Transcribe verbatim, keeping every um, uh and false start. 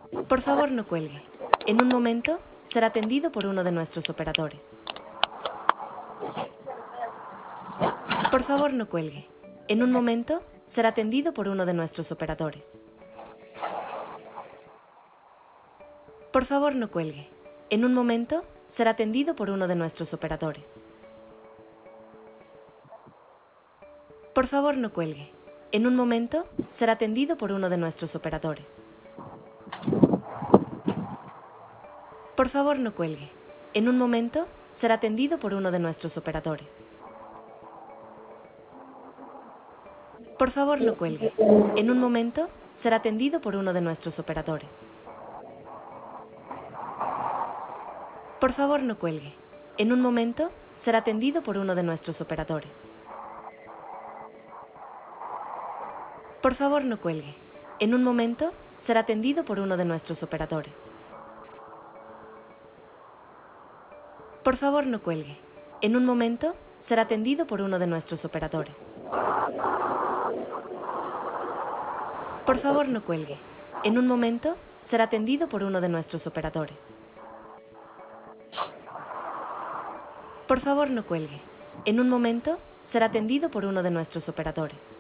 Por favor, no cuelgue. En un momento será atendido por uno de nuestros operadores. Por favor, no cuelgue. En un momento será atendido por uno de nuestros operadores. Por favor, no cuelgue. En un momento será atendido por uno de nuestros operadores. Por favor, no cuelgue. En un momento será atendido por uno de nuestros operadores. Por favor, no cuelgue. En un momento será atendido por uno de nuestros operadores. Por favor, no cuelgue. En un momento será atendido por uno de nuestros operadores. Por favor, no cuelgue. En un momento será atendido por uno de nuestros operadores. Por favor, no cuelgue. En un momento será atendido por uno de nuestros operadores. Por favor, no cuelgue. En un momento será atendido por uno de nuestros operadores. Por favor, no cuelgue. En un momento será atendido por uno de nuestros operadores. Por favor, no cuelgue. En un momento será atendido por uno de nuestros operadores.